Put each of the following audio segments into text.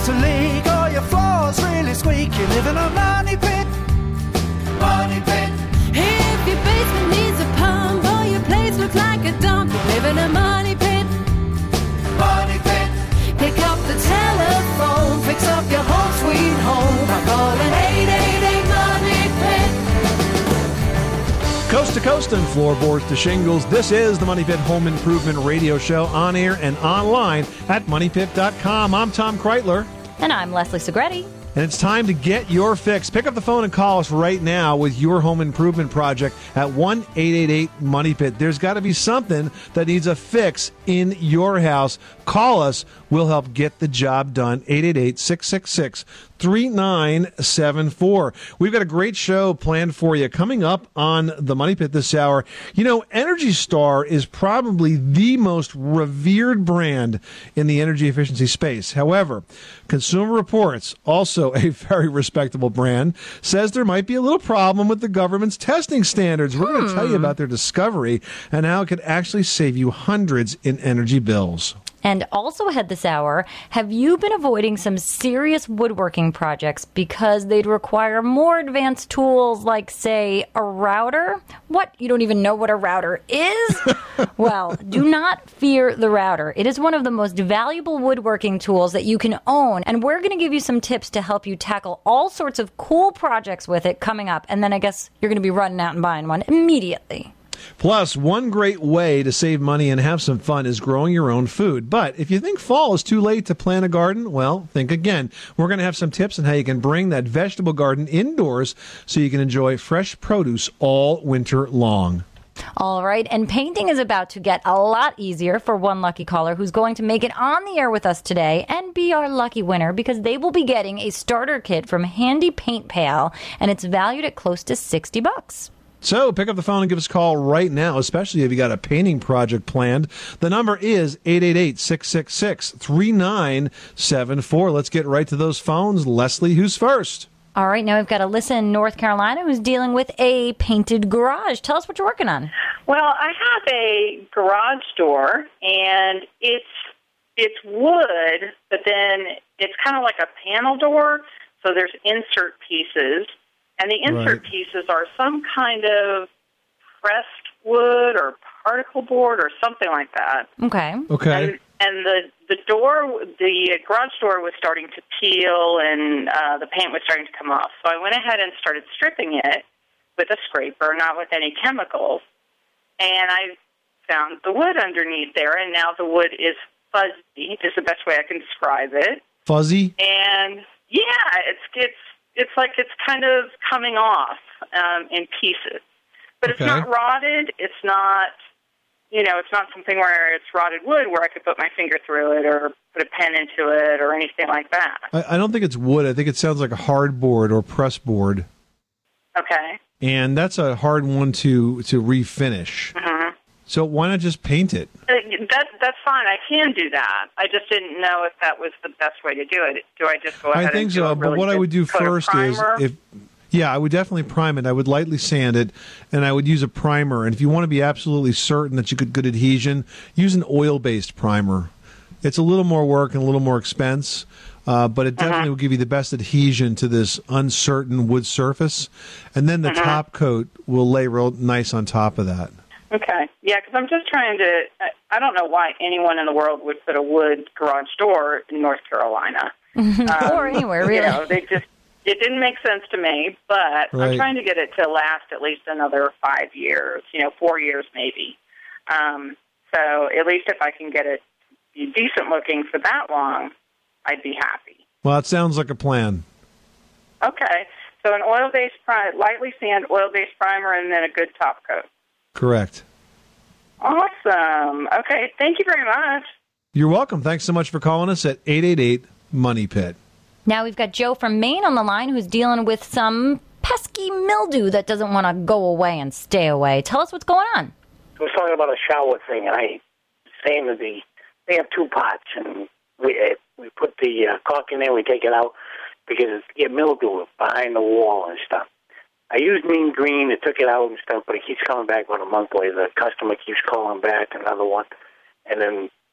starts to leak or your floor's really squeak, you live in a money pit. Money pit. If your basement needs a pump or your place looks like a dump, you live in a money pit. Money pit. Pick up the telephone, fix up your home sweet home by calling 888 Money Pit. Coast to coast and floorboards to shingles, this is the Money Pit Home Improvement Radio Show, on air and online at MoneyPit.com. I'm Tom Kreitler. And I'm Leslie Segretti. And it's time to get your fix. Pick up the phone and call us right now with your home improvement project at 1-888-MONEY-PIT. There's got to be something that needs a fix in your house. Call us. We'll help get the job done. 888-666-3974. We've got a great show planned for you coming up on the Money Pit this hour. You know, Energy Star is probably the most revered brand in the energy efficiency space. However, Consumer Reports, also a very respectable brand, says there might be a little problem with the government's testing standards. We're going to tell you about their discovery and how it could actually save you hundreds in energy bills. And also ahead this hour, have you been avoiding some serious woodworking projects because they'd require more advanced tools like, say, a router? What? You don't even know what a router is? Well, do not fear the router. It is one of the most valuable woodworking tools that you can own, and we're going to give you some tips to help you tackle all sorts of cool projects with it coming up. And then I guess you're going to be running out and buying one immediately. Plus, one great way to save money and have some fun is growing your own food. But if you think fall is too late to plant a garden, well, think again. We're going to have some tips on how you can bring that vegetable garden indoors so you can enjoy fresh produce all winter long. All right, and painting is about to get a lot easier for one lucky caller who's going to make it on the air with us today and be our lucky winner, because they will be getting a starter kit from Handy Paint Pal, and it's valued at close to $60. So pick up the phone and give us a call right now, especially if you got a painting project planned. The number is 888-666-3974. Let's get right to those phones. Leslie, who's first? All right, now we've got Alyssa in North Carolina who's dealing with a painted garage. Tell us what you're working on. Well, I have a garage door, and it's wood, but then it's kind of like a panel door, so there's insert pieces. And the insert pieces are some kind of pressed wood or particle board or something like that. Okay. And the door, the garage door was starting to peel, and the paint was starting to come off. So I went ahead and started stripping it with a scraper, not with any chemicals. And I found the wood underneath there, and now the wood is fuzzy, is the best way I can describe it. Fuzzy? And, yeah, it's like it's kind of coming off in pieces. But it's not rotted. It's not, it's not something where it's rotted wood where I could put my finger through it or put a pen into it or anything like that. I don't think it's wood. I think it sounds like a hardboard or press board. Okay. And that's a hard one to refinish. Mm-hmm. So why not just paint it? That's fine. I can do that. I just didn't know if that was the best way to do it. Do I just go ahead and do I think so, but what I would do first is, I would definitely prime it. I would lightly sand it, and I would use a primer. And if you want to be absolutely certain that you get good adhesion, use an oil-based primer. It's a little more work and a little more expense, but it definitely will give you the best adhesion to this uncertain wood surface. And then the top coat will lay real nice on top of that. Okay. Yeah, because I'm just trying to, I don't know why anyone in the world would put a wood garage door in North Carolina. Or anywhere, really. It didn't make sense to me, but I'm trying to get it to last at least another 5 years, 4 years maybe. So at least if I can get it decent looking for that long, I'd be happy. Well, it sounds like a plan. Okay. So an oil-based lightly sand oil-based primer and then a good top coat. Correct. Awesome. Okay, thank you very much. You're welcome. Thanks so much for calling us at 888-MONEY-PIT. Now we've got Joe from Maine on the line who's dealing with some pesky mildew that doesn't want to go away and stay away. Tell us what's going on. I was talking about a shower thing, and I saying that they have two pots, and we put the caulk in there, we take it out because it get mildew behind the wall and stuff. I used Mean Green, it took it out and stuff, but it keeps coming back about a month later. The customer keeps calling back, another one. And then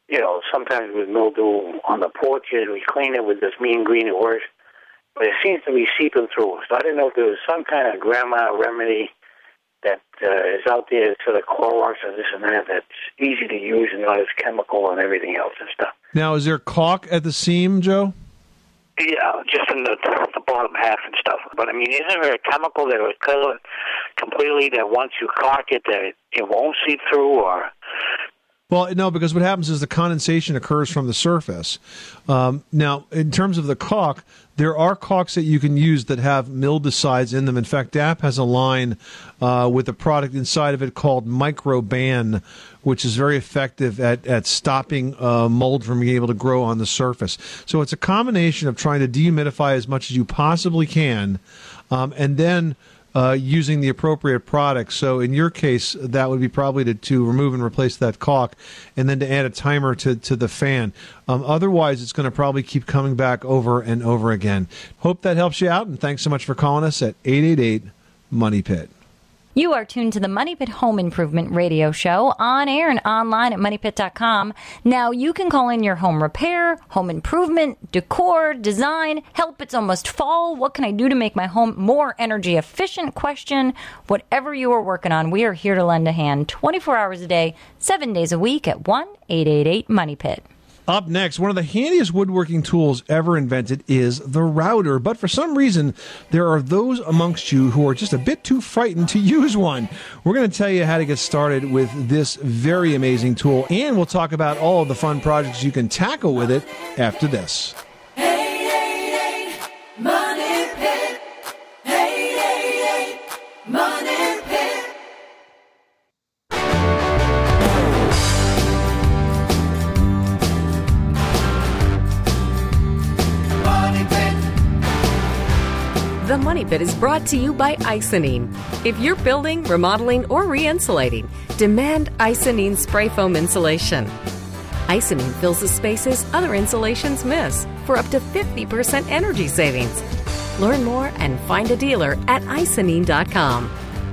sometimes with mildew on the porches, we clean it with this mean green, it works. But it seems to be seeping through. So I didn't know if there was some kind of grandma remedy that is out there for the Clorox or this and that that's easy to use and not as chemical and everything else and stuff. Now, is there caulk at the seam, Joe? Yeah, just in the bottom half and stuff. But, I mean, isn't there a chemical that would kill it completely, that once you caulk it, that it won't seep through? Or Well, no, because what happens is the condensation occurs from the surface. Now, in terms of the caulk, there are caulks that you can use that have mildewcides in them. In fact, DAP has a line with a product inside of it called Microban, which is very effective at stopping mold from being able to grow on the surface. So it's a combination of trying to dehumidify as much as you possibly can, and then using the appropriate products. So in your case, that would be probably to remove and replace that caulk, and then to add a timer to the fan. Otherwise, it's going to probably keep coming back over and over again. Hope that helps you out, and thanks so much for calling us at 888-MONEY-PIT. You are tuned to the Money Pit Home Improvement Radio Show, on air and online at MoneyPit.com. Now, you can call in your home repair, home improvement, decor, design, help, it's almost fall, what can I do to make my home more energy efficient question. Whatever you are working on, we are here to lend a hand 24 hours a day, 7 days a week at 1-888-MONEY-PIT. Up next, one of the handiest woodworking tools ever invented is the router. But for some reason, there are those amongst you who are just a bit too frightened to use one. We're going to tell you how to get started with this very amazing tool, and we'll talk about all of the fun projects you can tackle with it after this. 888 Money Pit. 888 Money Pit. The Money Pit is brought to you by Icynene. If you're building, remodeling, or re-insulating, demand Icynene spray foam insulation. Icynene fills the spaces other insulations miss for up to 50% energy savings. Learn more and find a dealer at Icynene.com.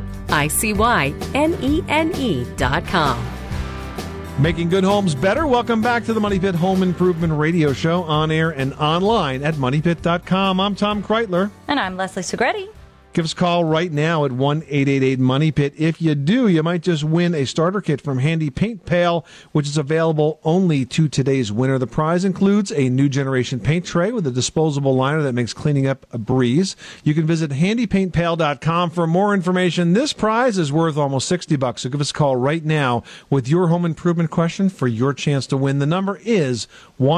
ICYNENE.com. Making good homes better. Welcome back to the Money Pit Home Improvement Radio Show, on air and online at MoneyPit.com. I'm Tom Kreitler. And I'm Leslie Segretti. Give us a call right now at 1-888-MONEY-PIT. If you do, you might just win a starter kit from Handy Paint Pail, which is available only to today's winner. The prize includes a new generation paint tray with a disposable liner that makes cleaning up a breeze. You can visit handypaintpail.com for more information. This prize is worth almost $60, so give us a call right now with your home improvement question for your chance to win. The number is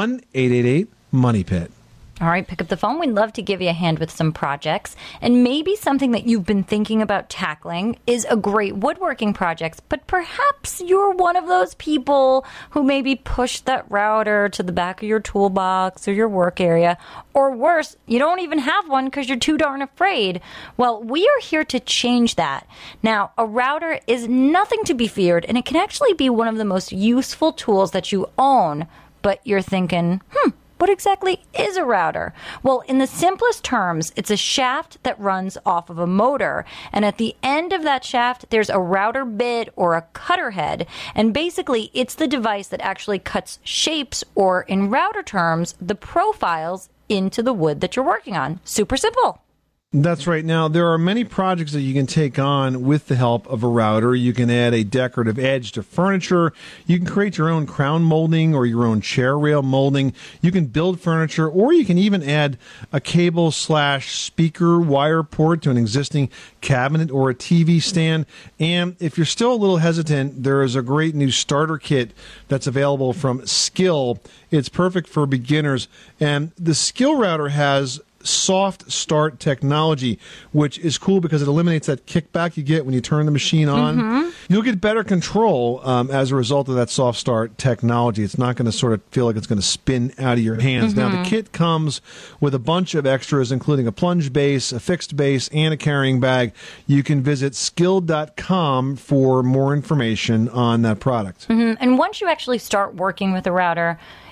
1-888-MONEY-PIT. All right, pick up the phone. We'd love to give you a hand with some projects. And maybe something that you've been thinking about tackling is a great woodworking project, but perhaps you're one of those people who maybe pushed that router to the back of your toolbox or your work area. Or worse, you don't even have one because you're too darn afraid. Well, we are here to change that. Now, a router is nothing to be feared, and it can actually be one of the most useful tools that you own. But you're thinking, what exactly is a router? Well, in the simplest terms, it's a shaft that runs off of a motor. And at the end of that shaft, there's a router bit or a cutter head. And basically, it's the device that actually cuts shapes, or in router terms, the profiles into the wood that you're working on. Super simple. That's right. Now, there are many projects that you can take on with the help of a router. You can add a decorative edge to furniture. You can create your own crown molding or your own chair rail molding. You can build furniture, or you can even add a cable/speaker wire port to an existing cabinet or a TV stand. And if you're still a little hesitant, there is a great new starter kit that's available from Skill. It's perfect for beginners. And the Skill router has soft start technology, which is cool because it eliminates that kickback you get when you turn the machine on. You'll get better control as a result of that soft start technology. It's not going to sort of feel like it's going to spin out of your hands. Now, the kit comes with a bunch of extras, including a plunge base, a fixed base, and a carrying bag. You can visit skill.com for more information on that product. And once you actually start working with a router,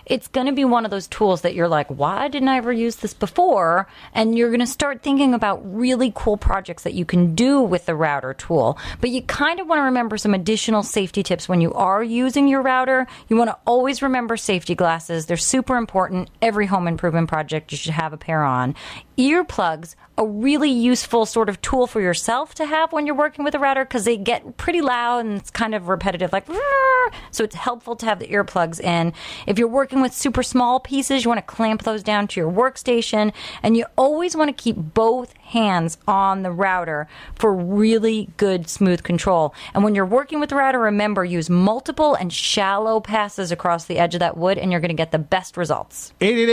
it's going to be one of those tools that you're like, why didn't I ever use this before? And you're going to start thinking about really cool projects that you can do with the router tool. But you kind of want to remember some additional safety tips when you are using your router. You want to always remember safety glasses. They're super important. Every home improvement project, you should have a pair on. Earplugs, a really useful sort of tool for yourself to have when you're working with a router because they get pretty loud and it's kind of repetitive, like, so it's helpful to have the earplugs in. If you're working with super small pieces, you want to clamp those down to your workstation, and you always want to keep both hands on the router for really good, smooth control. And when you're working with the router, remember, use multiple and shallow passes across the edge of that wood, and you're going to get the best results.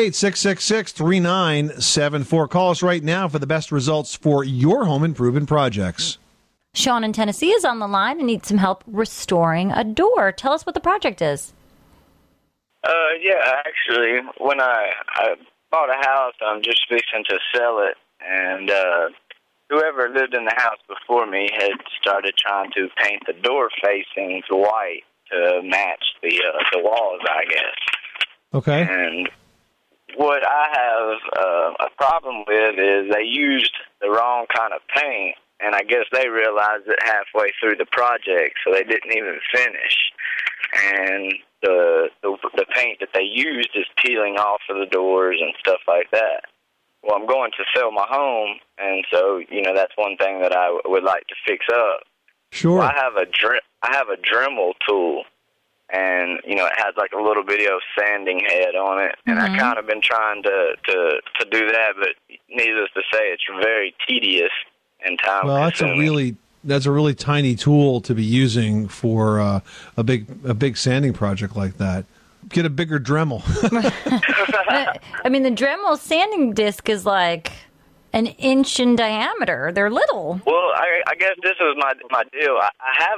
888-666-3974. Call us right now for the best results for your home improvement projects. Sean in Tennessee is on the line and needs some help restoring a door. Tell us what the project is. Yeah, actually, when I bought a house, I'm just fixing to sell it, and whoever lived in the house before me had started trying to paint the door facings white to match the walls, I guess. Okay. And what I have a problem with is they used the wrong kind of paint, and I guess they realized it halfway through the project, so they didn't even finish. And the paint that they used is peeling off of the doors and stuff like that. Well, I'm going to sell my home, and so, that's one thing that I would like to fix up. Sure. Well, I have a Dremel tool, and, it has like a little video sanding head on it, and I kind of been trying to do that, but needless to say, it's very tedious and time consuming. That's a really tiny tool to be using for a big sanding project like that. Get a bigger Dremel. I mean, the Dremel sanding disc is like an inch in diameter. They're little. Well, I guess this was my deal. I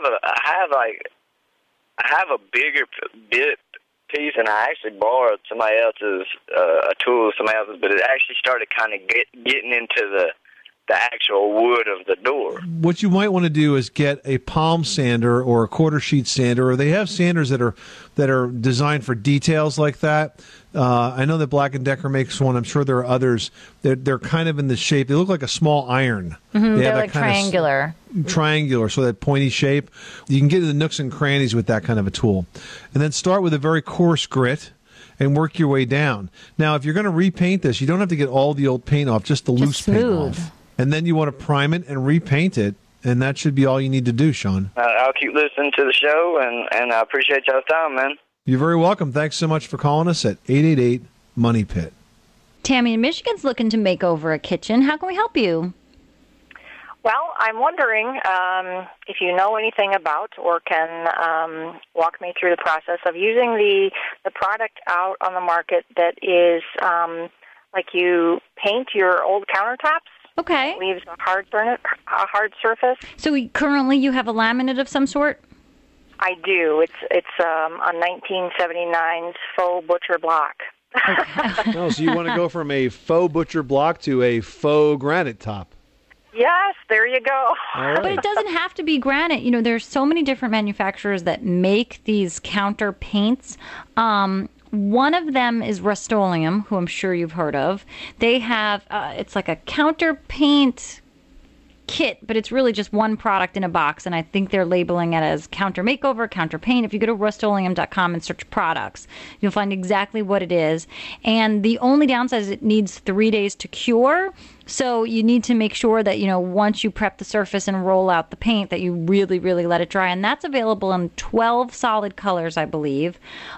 have a bigger bit piece, and I actually borrowed somebody else's a tool of somebody else's, but it actually started kind of getting into the actual wood of the door. What you might want to do is get a palm sander or a quarter sheet sander, or they have sanders that are designed for details like that. I know that Black & Decker makes one. I'm sure there are others. They're kind of in the shape. They look like a small iron. They're like triangular. Triangular, so that pointy shape. You can get to the nooks and crannies with that kind of a tool. And then start with a very coarse grit and work your way down. Now, if you're going to repaint this, you don't have to get all the old paint off, just the loose paint off. And then you want to prime it and repaint it, and that should be all you need to do, Sean. I'll keep listening to the show, and I appreciate y'all's time, man. You're very welcome. Thanks so much for calling us at 888-MONEY-PIT. Tammy in Michigan's looking to make over a kitchen. How can we help you? Well, I'm wondering if you know anything about or can walk me through the process of using the product out on the market that is like you paint your old countertops. Okay. Leaves a hard surface. So currently you have a laminate of some sort? I do. It's a 1979's faux butcher block. Okay. Oh, so you want to go from a faux butcher block to a faux granite top? Yes, there you go. Right. But it doesn't have to be granite. There's so many different manufacturers that make these counter paints. One of them is Rust-Oleum, who I'm sure you've heard of. They have, it's like a counter paint kit, but it's really just one product in a box, and I think they're labeling it as counter makeover, counter paint. If you go to rustoleum.com and search products, you'll find exactly what it is. And the only downside is it needs 3 days to cure. So you need to make sure that, once you prep the surface and roll out the paint, that you really, really let it dry. And that's available in 12 solid colors, I believe.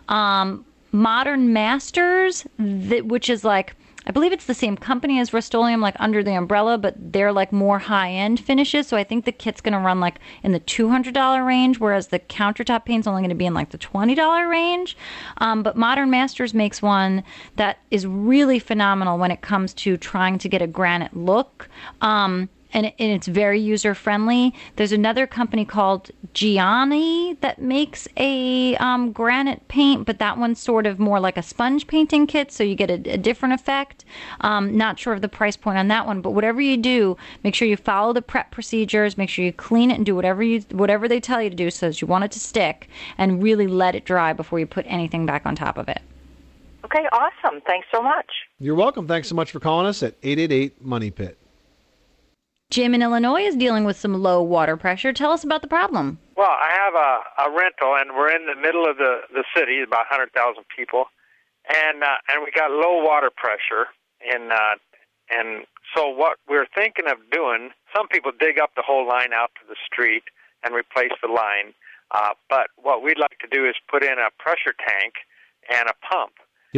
Modern Masters, which is like, I believe it's the same company as Rust-Oleum, like under the umbrella, but they're like more high-end finishes. So I think the kit's going to run like in the $200 range, whereas the countertop paint's only going to be in like the $20 range. But Modern Masters makes one that is really phenomenal when it comes to trying to get a granite look. And it's very user-friendly. There's another company called Gianni that makes a granite paint, but that one's sort of more like a sponge painting kit, so you get a different effect. Not sure of the price point on that one, but whatever you do, make sure you follow the prep procedures, make sure you clean it and do whatever they tell you to do so that you want it to stick, and really let it dry before you put anything back on top of it. Okay, awesome. Thanks so much. You're welcome. Thanks so much for calling us at 888-MONEY-PIT. Jim in Illinois is dealing with some low water pressure. Tell us about the problem. Well, I have a rental, and we're in the middle of the city, about 100,000 people, and we got low water pressure, and so what we're thinking of doing, some people dig up the whole line out to the street and replace the line, but what we'd like to do is put in a pressure tank and a pump,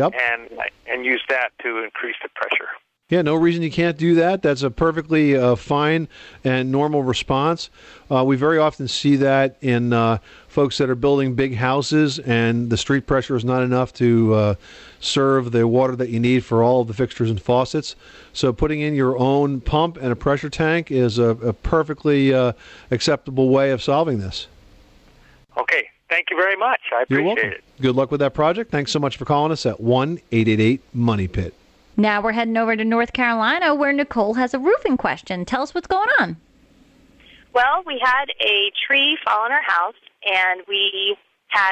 and use that to increase the pressure. Yeah, no reason you can't do that. That's a perfectly fine and normal response. We very often see that in folks that are building big houses and the street pressure is not enough to serve the water that you need for all of the fixtures and faucets. So putting in your own pump and a pressure tank is a perfectly acceptable way of solving this. Okay. Thank you very much. I appreciate it. Good luck with that project. Thanks so much for calling us at 1-888-MONEY-PIT. Now we're heading over to North Carolina where Nicole has a roofing question. Tell us what's going on. Well, we had a tree fall on our house, and we had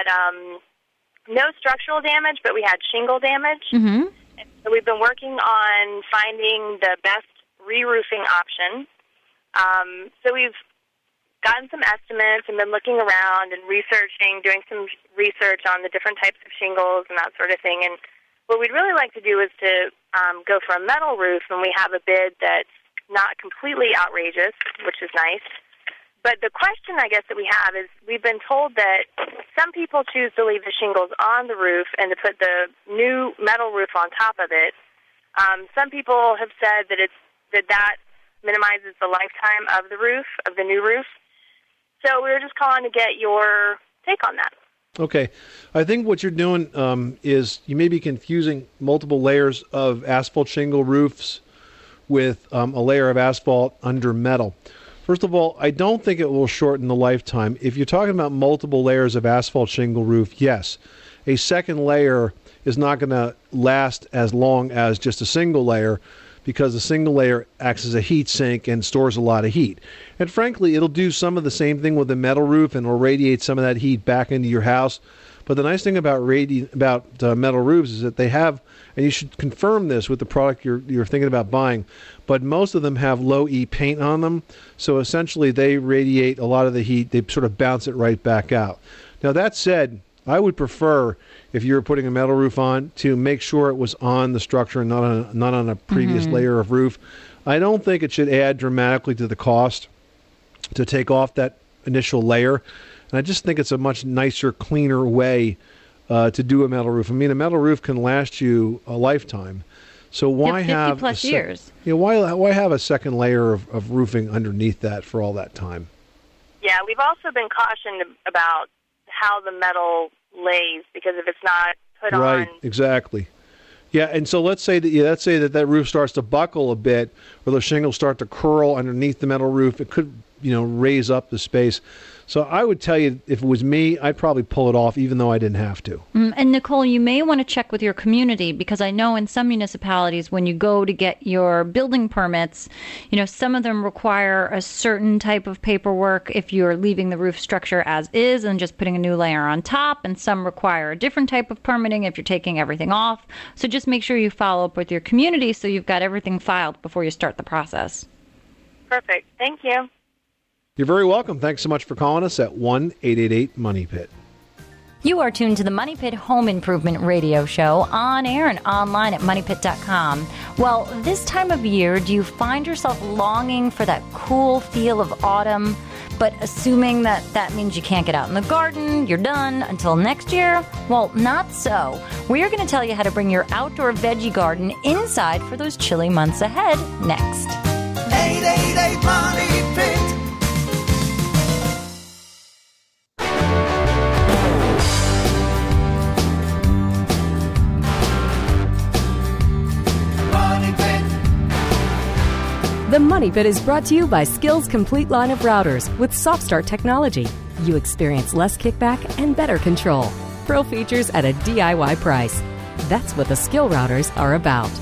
no structural damage, but we had shingle damage. Mm-hmm. So we've been working on finding the best re-roofing option. So we've gotten some estimates and been looking around and researching, doing some research on the different types of shingles and that sort of thing. And what we'd really like to do is to go for a metal roof, and we have a bid that's not completely outrageous, which is nice. But the question, I guess, that we have is we've been told that some people choose to leave the shingles on the roof and to put the new metal roof on top of it. Some people have said that that minimizes the lifetime of the roof, of the new roof. So we were just calling to get your take on that. Okay. I think what you're doing is you may be confusing multiple layers of asphalt shingle roofs with a layer of asphalt under metal. First of all, I don't think it will shorten the lifetime. If you're talking about multiple layers of asphalt shingle roof, yes. A second layer is not going to last as long as just a single layer because a single layer acts as a heat sink and stores a lot of heat. And frankly, it'll do some of the same thing with a metal roof and will radiate some of that heat back into your house. But the nice thing about metal roofs is that they have, and you should confirm this with the product you're thinking about buying, but most of them have low E paint on them. So essentially they radiate a lot of the heat. They sort of bounce it right back out. Now that said, I would prefer, if you were putting a metal roof on, to make sure it was on the structure and not on a previous layer of roof. I don't think it should add dramatically to the cost to take off that initial layer. And I just think it's a much nicer, cleaner way to do a metal roof. I mean, a metal roof can last you a lifetime. So why have 50+ years? Yeah, why have a second layer of roofing underneath that for all that time? Yeah, we've also been cautioned about how the metal lays, because if it's not put on... Right, exactly. Yeah, and so let's say that roof starts to buckle a bit, or the shingles start to curl underneath the metal roof. It could, raise up the space. So I would tell you, if it was me, I'd probably pull it off, even though I didn't have to. And Nicole, you may want to check with your community, because I know in some municipalities, when you go to get your building permits, some of them require a certain type of paperwork if you're leaving the roof structure as is and just putting a new layer on top, and some require a different type of permitting if you're taking everything off. So just make sure you follow up with your community so you've got everything filed before you start the process. Perfect. Thank you. You're very welcome. Thanks so much for calling us at 1-888-MONEY-PIT. You are tuned to the Money Pit Home Improvement Radio Show on air and online at MoneyPit.com. Well, this time of year, do you find yourself longing for that cool feel of autumn, but assuming that means you can't get out in the garden, you're done until next year? Well, not so. We are going to tell you how to bring your outdoor veggie garden inside for those chilly months ahead next. 888-MONEY-PIT. The Money Pit is brought to you by Skill's complete line of routers with Soft Start technology. You experience less kickback and better control. Pro features at a DIY price. That's what the Skill routers are about.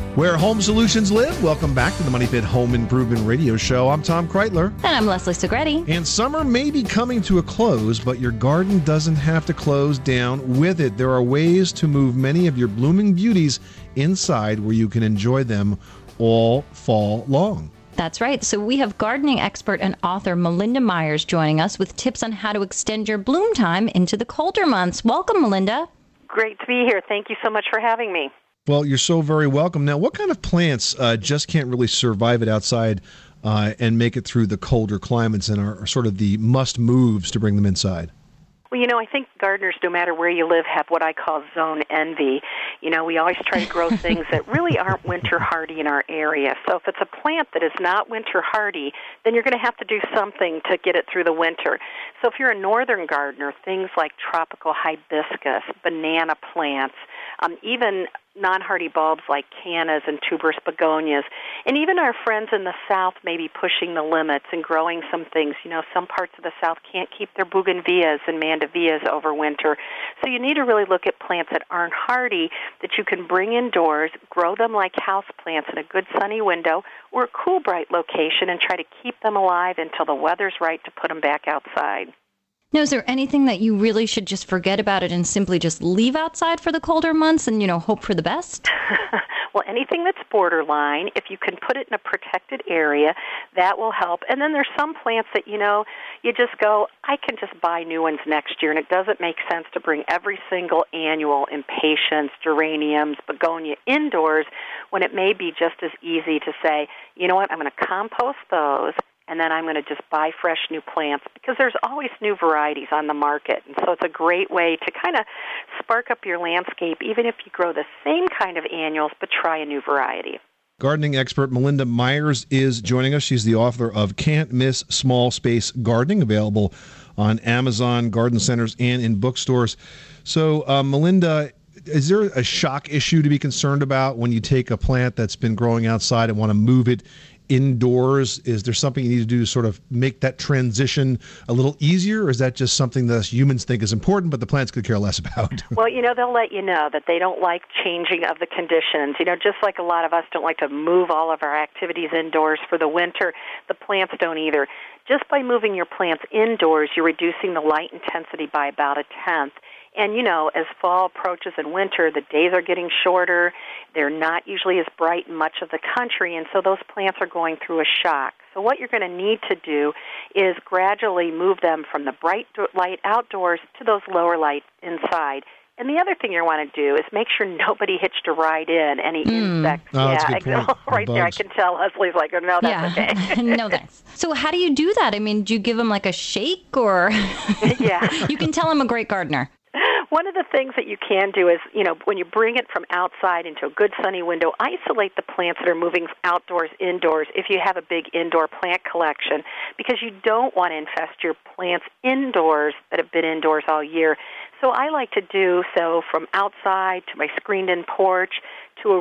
Where home solutions live. Welcome back to the Money Pit Home Improvement Radio Show. I'm Tom Kreitler. And I'm Leslie Segretti. And summer may be coming to a close, but your garden doesn't have to close down with it. There are ways to move many of your blooming beauties inside where you can enjoy them all fall long. That's right. So we have gardening expert and author Melinda Myers joining us with tips on how to extend your bloom time into the colder months. Welcome, Melinda. Great to be here. Thank you so much for having me. Well, you're so very welcome. Now, what kind of plants just can't really survive it outside and make it through the colder climates and are sort of the must-moves to bring them inside? Well, I think gardeners, no matter where you live, have what I call zone envy. We always try to grow things that really aren't winter hardy in our area. So if it's a plant that is not winter hardy, then you're going to have to do something to get it through the winter. So if you're a northern gardener, things like tropical hibiscus, banana plants, even non-hardy bulbs like cannas and tuberous begonias, and even our friends in the South may be pushing the limits and growing some things. Some parts of the South can't keep their bougainvilleas and mandevillas over winter. So you need to really look at plants that aren't hardy that you can bring indoors, grow them like house plants in a good sunny window or a cool, bright location, and try to keep them alive until the weather's right to put them back outside. Now, is there anything that you really should just forget about it and simply just leave outside for the colder months and, hope for the best? Well, anything that's borderline, if you can put it in a protected area, that will help. And then there's some plants that, you just go, I can just buy new ones next year, and it doesn't make sense to bring every single annual impatiens, geraniums, begonia indoors when it may be just as easy to say, you know what, I'm going to compost those, and then I'm going to just buy fresh new plants because there's always new varieties on the market. And so it's a great way to kind of spark up your landscape, even if you grow the same kind of annuals, but try a new variety. Gardening expert Melinda Myers is joining us. She's the author of Can't Miss Small Space Gardening, available on Amazon, garden centers, and in bookstores. So, Melinda, is there a shock issue to be concerned about when you take a plant that's been growing outside and want to move it indoors? Is there something you need to do to sort of make that transition a little easier, or is that just something that us humans think is important, but the plants could care less about? Well, they'll let you know that they don't like changing of the conditions. Just like a lot of us don't like to move all of our activities indoors for the winter, the plants don't either. Just by moving your plants indoors, you're reducing the light intensity by about 1/10. And, as fall approaches and winter, the days are getting shorter. They're not usually as bright in much of the country, and so those plants are going through a shock. So what you're going to need to do is gradually move them from the bright light outdoors to those lower lights inside. And the other thing you want to do is make sure nobody hitched a ride in, any insects. Oh, that's a good point. Right there, I can tell Leslie's like, oh, no, that's okay. No, thanks. So how do you do that? I mean, do you give them like a shake or? Yeah. You can tell I'm a great gardener. One of the things that you can do is, when you bring it from outside into a good sunny window, isolate the plants that are moving outdoors, indoors, if you have a big indoor plant collection, because you don't want to infest your plants indoors that have been indoors all year. So I like to do so from outside to my screened-in porch to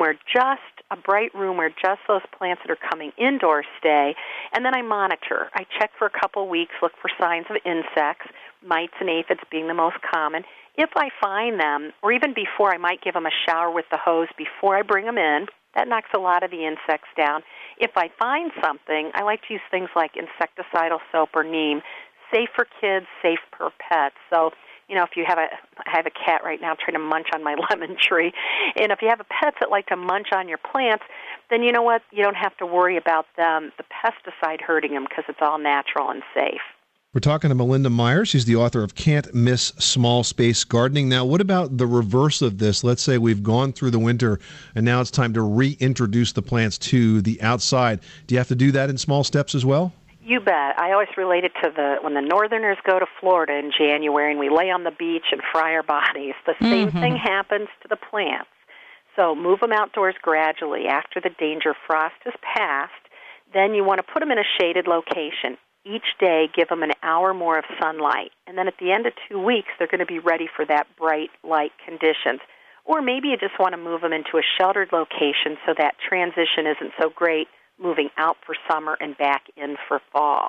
a bright room where just those plants that are coming indoors stay, and then I monitor. I check for a couple weeks, look for signs of insects, mites and aphids being the most common. If I find them, or even before, I might give them a shower with the hose before I bring them in. That knocks a lot of the insects down. If I find something, I like to use things like insecticidal soap or neem. Safe for kids, safe for pets. So, if you I have a cat right now trying to munch on my lemon tree, and if you have pets that like to munch on your plants, then you know what? You don't have to worry about the pesticide hurting them because it's all natural and safe. We're talking to Melinda Myers. She's the author of Can't Miss Small Space Gardening. Now, what about the reverse of this? Let's say we've gone through the winter, and now it's time to reintroduce the plants to the outside. Do you have to do that in small steps as well? You bet. I always relate it to when the Northerners go to Florida in January and we lay on the beach and fry our bodies. The same thing happens to the plants. So move them outdoors gradually. After the danger frost has passed, then you want to put them in a shaded location. Each day, give them an hour more of sunlight. And then at the end of 2 weeks, they're going to be ready for that bright light conditions. Or maybe you just want to move them into a sheltered location so that transition isn't so great, moving out for summer and back in for fall.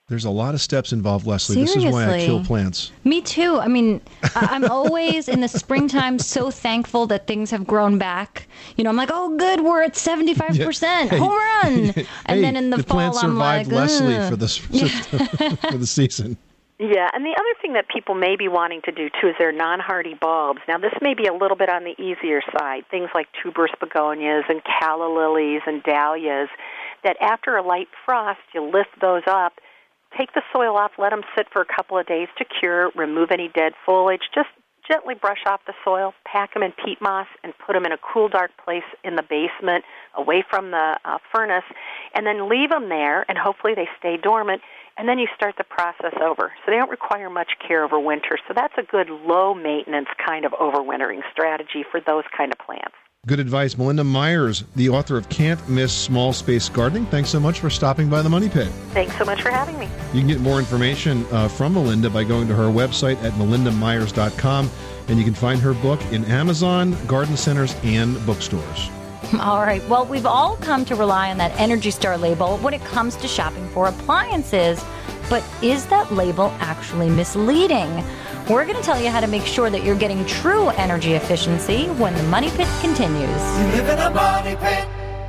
There's a lot of steps involved, Leslie. This is why I kill plants. Me too. I mean, I'm always in the springtime so thankful that things have grown back. You know, I'm like, oh, good, we're at 75%. Home run. And then in the fall, plants I'm like, survived Leslie for the season. Yeah, and the other thing that people may be wanting to do, too, is their non-hardy bulbs. Now, this may be a little bit on the easier side, things like tuberous begonias and calla lilies and dahlias, that after a light frost, you lift those up, take the soil off, let them sit for a couple of days to cure, remove any dead foliage, just gently brush off the soil, pack them in peat moss, and put them in a cool, dark place in the basement, away from the furnace, and then leave them there, and hopefully they stay dormant, and then you start the process over. So they don't require much care over winter. So that's a good low-maintenance kind of overwintering strategy for those kind of plants. Good advice. Melinda Myers, the author of Can't Miss Small Space Gardening. Thanks so much for stopping by the Money Pit. Thanks so much for having me. You can get more information from Melinda by going to her website at melindamyers.com, and you can find her book in Amazon, garden centers, and bookstores. All right. Well, we've all come to rely on that Energy Star label when it comes to shopping for appliances. But is that label actually misleading? We're going to tell you how to make sure that you're getting true energy efficiency when the Money Pit continues. You live in a money pit.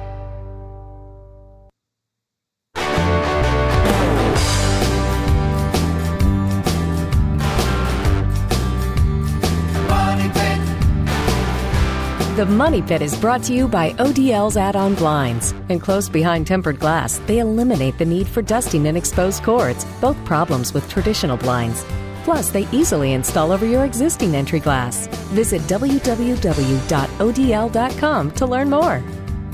The Money Pit is brought to you by ODL's add-on blinds. Enclosed behind tempered glass, they eliminate the need for dusting and exposed cords, both problems with traditional blinds. Plus, they easily install over your existing entry glass. Visit www.odl.com to learn more.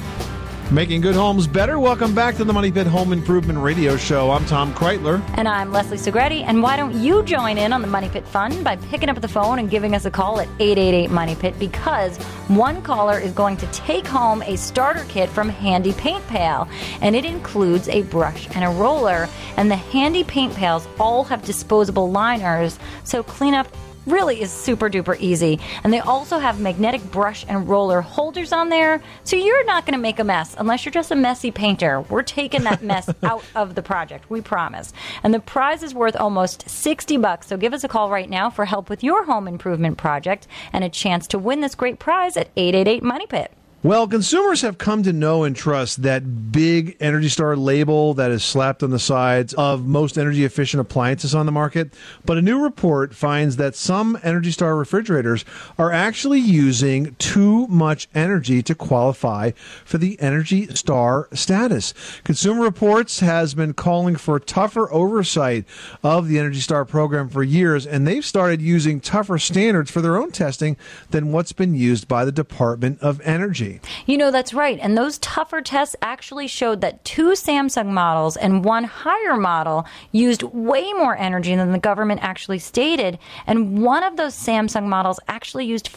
Making good homes better. Welcome back to the Money Pit Home Improvement Radio Show. I'm Tom Kreitler. And I'm Leslie Segretti. And why don't you join in on the Money Pit fun by picking up the phone and giving us a call at 888-MONEY-PIT, because one caller is going to take home a starter kit from Handy Paint Pal. And it includes a brush and a roller. And the Handy Paint Pals all have disposable liners, so cleanup really is super duper easy. And they also have magnetic brush and roller holders on there, so you're not going to make a mess unless you're just a messy painter. We're taking that mess out of the project, we promise. And the prize is worth almost $60, so give us a call right now for help with your home improvement project and a chance to win this great prize at 888-MONEY-PIT. Well, consumers have come to know and trust that big Energy Star label that is slapped on the sides of most energy-efficient appliances on the market. But a new report finds that some Energy Star refrigerators are actually using too much energy to qualify for the Energy Star status. Consumer Reports has been calling for tougher oversight of the Energy Star program for years, and they've started using tougher standards for their own testing than what's been used by the Department of Energy. You know, that's right. And those tougher tests actually showed that 2 Samsung models and 1 higher model used way more energy than the government actually stated. And one of those Samsung models actually used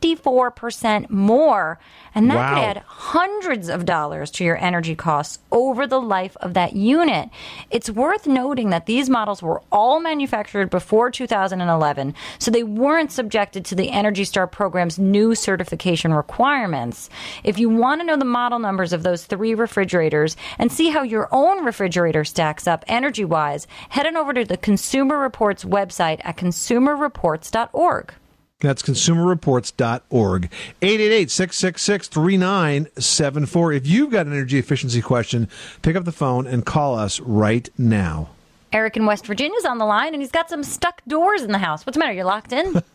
54% more. And that could add hundreds of dollars to your energy costs over the life of that unit. It's worth noting that these models were all manufactured before 2011, so they weren't subjected to the Energy Star program's new certification requirements. If you want to know the model numbers of those 3 refrigerators and see how your own refrigerator stacks up energy-wise, head on over to the Consumer Reports website at consumerreports.org. That's consumerreports.org. 888-666-3974. If you've got an energy efficiency question, pick up the phone and call us right now. Eric in West Virginia is on the line, and he's got some stuck doors in the house. What's the matter? You're locked in? No.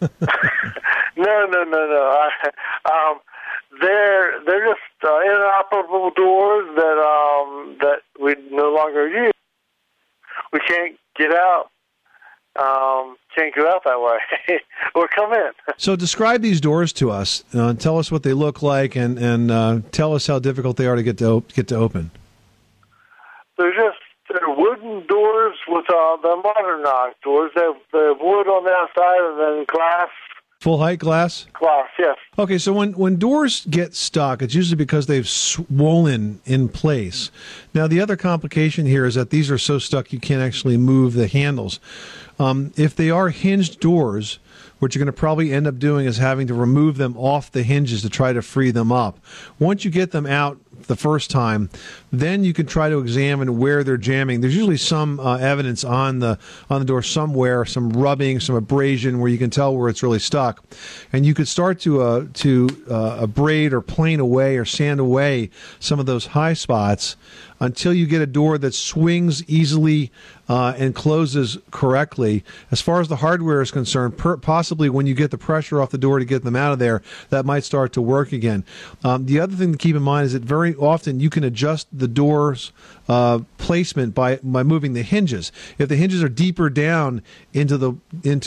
They're just inoperable doors that we no longer use. We can't get out. Can't get out that way or come in. So describe these doors to us. Tell us what they look like, and tell us how difficult they are to get to open. They're wooden doors with the modern knock doors. They're wood on the outside and then glass. Full height glass? Glass, yes. Okay, so when doors get stuck, it's usually because they've swollen in place. Now, the other complication here is that these are so stuck you can't actually move the handles. If they are hinged doors, what you're going to probably end up doing is having to remove them off the hinges to try to free them up. Once you get them out the first time, then you can try to examine where they're jamming. There's usually some evidence on the door somewhere, some rubbing, some abrasion, where you can tell where it's really stuck, and you could start to abrade or plane away or sand away some of those high spots until you get a door that swings easily and closes correctly. As far as the hardware is concerned, possibly when you get the pressure off the door to get them out of there, that might start to work again. The other thing to keep in mind is that very often you can adjust the door's placement by moving the hinges. If the hinges are deeper down into the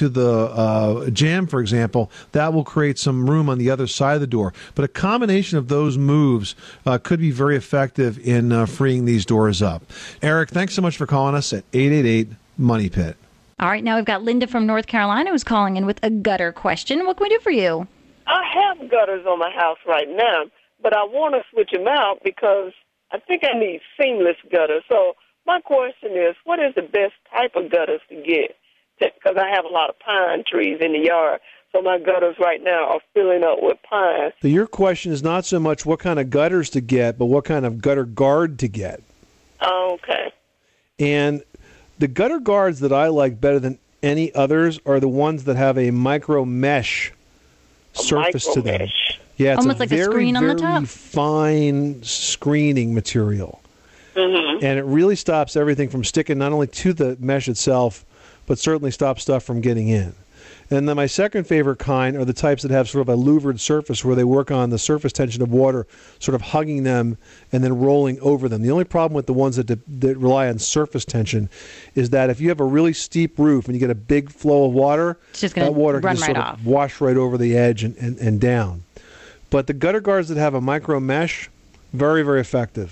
jamb, for example, that will create some room on the other side of the door. But a combination of those moves could be very effective in freeing these doors up. Eric, thanks so much for calling us at 888-MONEY-PIT. All right, now we've got Linda from North Carolina who's calling in with a gutter question. What can we do for you? I have gutters on my house right now, but I want to switch them out because I think I need seamless gutters. So my question is, what is the best type of gutters to get? Because I have a lot of pine trees in the yard, so my gutters right now are filling up with pine. So your question is not so much what kind of gutters to get, but what kind of gutter guard to get. Oh, okay. And the gutter guards that I like better than any others are the ones that have a micro mesh surface to them. Yeah, it's almost like a screen on the top. Very fine screening material. Mm-hmm. And it really stops everything from sticking not only to the mesh itself, but certainly stops stuff from getting in. And then my second favorite kind are the types that have sort of a louvered surface where they work on the surface tension of water, sort of hugging them and then rolling over them. The only problem with the ones that rely on surface tension is that if you have a really steep roof and you get a big flow of water, that water can just sort of wash right over the edge and down. But the gutter guards that have a micro mesh, very, very effective.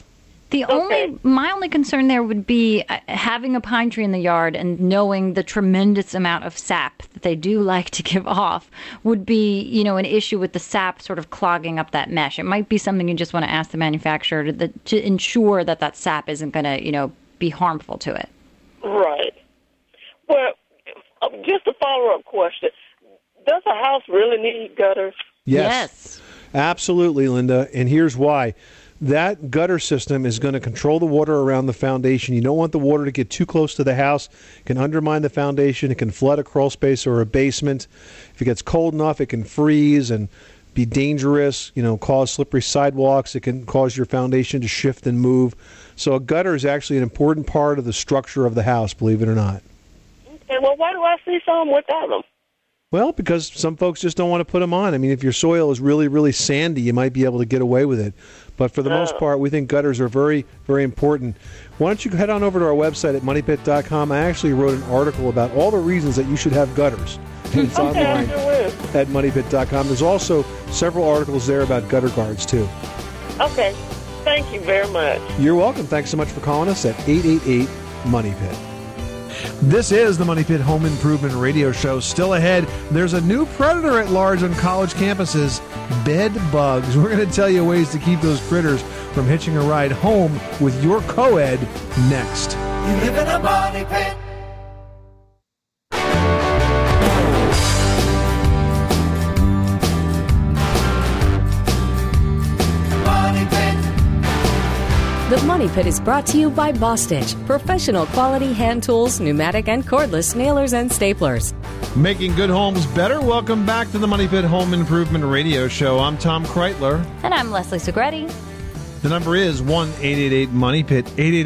My only concern there would be having a pine tree in the yard and knowing the tremendous amount of sap that they do like to give off would be, an issue with the sap sort of clogging up that mesh. It might be something you just want to ask the manufacturer to ensure that sap isn't going to, be harmful to it. Right. Well, just a follow-up question. Does a house really need gutters? Yes. Absolutely, Linda. And here's why. That gutter system is going to control the water around the foundation. You don't want the water to get too close to the house. It can undermine the foundation. It can flood a crawl space or a basement. If it gets cold enough, it can freeze and be dangerous, cause slippery sidewalks. It can cause your foundation to shift and move. So a gutter is actually an important part of the structure of the house, believe it or not. Okay, well, why do I see some without them? Well, because some folks just don't want to put them on. I mean, if your soil is really, really sandy, you might be able to get away with it. But for the most part, we think gutters are very, very important. Why don't you head on over to our website at MoneyPit.com. I actually wrote an article about all the reasons that you should have gutters. And it's online at MoneyPit.com. There's also several articles there about gutter guards, too. Okay. Thank you very much. You're welcome. Thanks so much for calling us at 888-MONEY-PIT. This is the Money Pit Home Improvement Radio Show. Still ahead, there's a new predator at large on college campuses, bed bugs. We're going to tell you ways to keep those critters from hitching a ride home with your co-ed next. You live in a money pit. The Money Pit is brought to you by Bostitch, professional quality hand tools, pneumatic and cordless nailers and staplers. Making good homes better. Welcome back to the Money Pit Home Improvement Radio Show. I'm Tom Kreitler. And I'm Leslie Segretti. The number is 1-888-MONEY-PIT,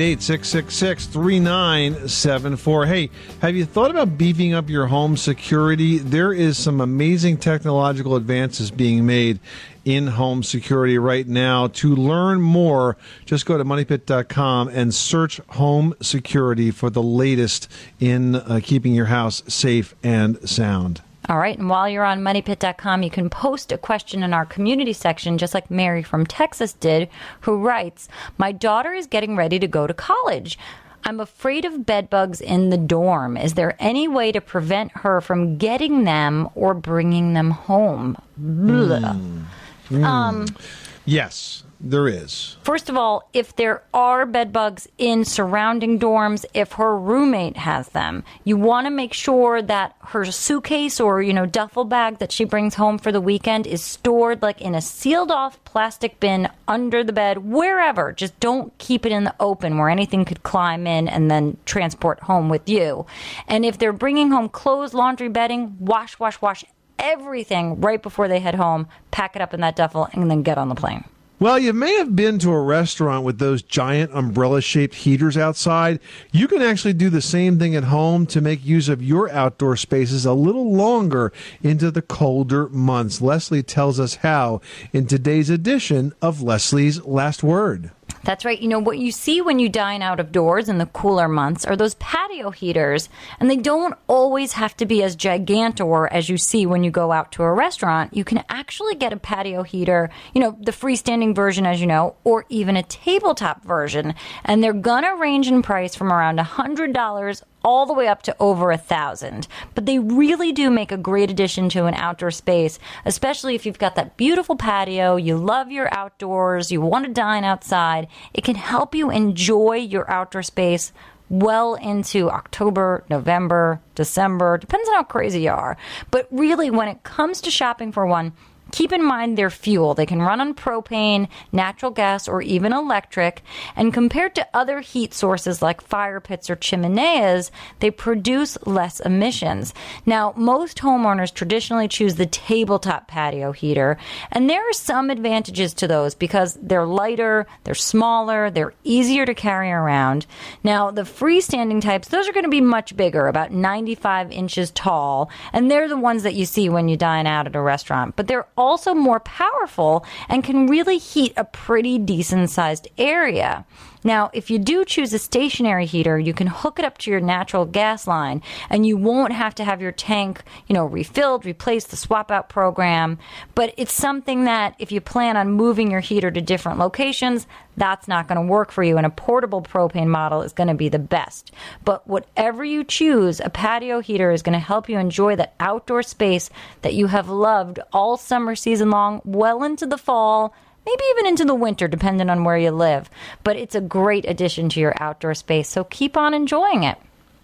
888-666-3974. Hey, have you thought about beefing up your home security? There is some amazing technological advances being made in home security right now. To learn more, just go to MoneyPit.com and search home security for the latest in keeping your house safe and sound. All right, and while you're on MoneyPit.com, you can post a question in our community section, just like Mary from Texas did, who writes, "My daughter is getting ready to go to college. I'm afraid of bed bugs in the dorm. Is there any way to prevent her from getting them or bringing them home?" Yes. there is. First of all, if there are bed bugs in surrounding dorms, if her roommate has them, you want to make sure that her suitcase or, duffel bag that she brings home for the weekend is stored like in a sealed off plastic bin under the bed, wherever. Just don't keep it in the open where anything could climb in and then transport home with you. And if they're bringing home clothes, laundry, bedding, wash everything right before they head home, pack it up in that duffel, and then get on the plane. Well, you may have been to a restaurant with those giant umbrella-shaped heaters outside. You can actually do the same thing at home to make use of your outdoor spaces a little longer into the colder months. Leslie tells us how in today's edition of Leslie's Last Word. That's right. What you see when you dine out of doors in the cooler months are those patio heaters, and they don't always have to be as gigantor as you see when you go out to a restaurant. You can actually get a patio heater, the freestanding version, as you know, or even a tabletop version, and they're going to range in price from around $100 all the way up to over $1,000. But they really do make a great addition to an outdoor space, especially if you've got that beautiful patio, you love your outdoors, you want to dine outside. It can help you enjoy your outdoor space well into October, November, December, depends on how crazy you are. But really, when it comes to shopping for one, keep in mind their fuel. They can run on propane, natural gas, or even electric. And compared to other heat sources like fire pits or chimeneas, they produce less emissions. Now, most homeowners traditionally choose the tabletop patio heater, and there are some advantages to those because they're lighter, they're smaller, they're easier to carry around. Now, the freestanding types, those are going to be much bigger, about 95 inches tall, and they're the ones that you see when you dine out at a restaurant. But they're also more powerful and can really heat a pretty decent sized area. Now, if you do choose a stationary heater, you can hook it up to your natural gas line, and you won't have to have your tank, refilled, replace the swap out program. But it's something that if you plan on moving your heater to different locations, that's not going to work for you, and a portable propane model is going to be the best. But whatever you choose, a patio heater is going to help you enjoy that outdoor space that you have loved all summer season long, well into the fall, maybe even into the winter, depending on where you live. But it's a great addition to your outdoor space, so keep on enjoying it.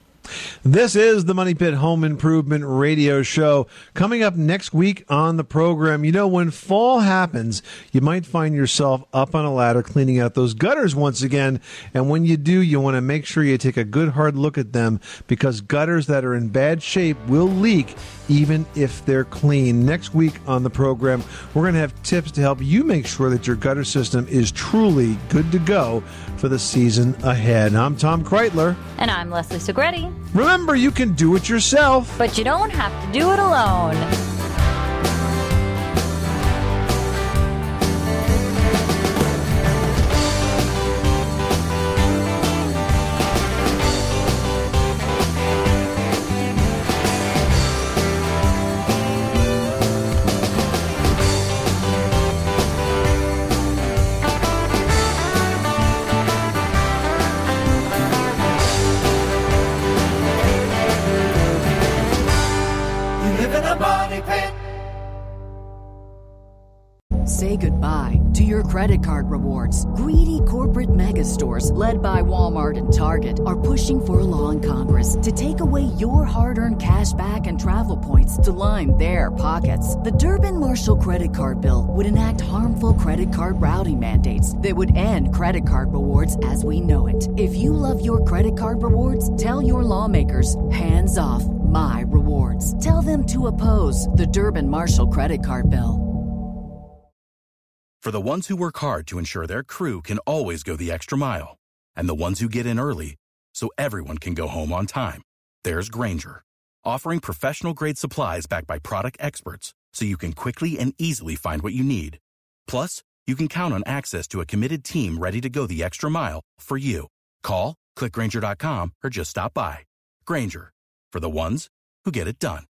This is the Money Pit Home Improvement Radio Show. Coming up next week on the program, when fall happens, you might find yourself up on a ladder cleaning out those gutters once again. And when you do, you want to make sure you take a good hard look at them, because gutters that are in bad shape will leak even if they're clean. Next week on the program, we're going to have tips to help you make sure that your gutter system is truly good to go for the season ahead. I'm Tom Kreitler. And I'm Leslie Segretti. Remember, you can do it yourself, but you don't have to do it alone. Say goodbye to your credit card rewards. Greedy corporate mega stores, led by Walmart and Target, are pushing for a law in Congress to take away your hard-earned cash back and travel points to line their pockets. The Durbin-Marshall credit card bill would enact harmful credit card routing mandates that would end credit card rewards as we know it. If you love your credit card rewards, tell your lawmakers, hands off my rewards. Tell them to oppose the Durbin-Marshall credit card bill. For the ones who work hard to ensure their crew can always go the extra mile, and the ones who get in early so everyone can go home on time, there's Grainger, offering professional-grade supplies backed by product experts so you can quickly and easily find what you need. Plus, you can count on access to a committed team ready to go the extra mile for you. Call, click Grainger.com, or just stop by. Grainger, for the ones who get it done.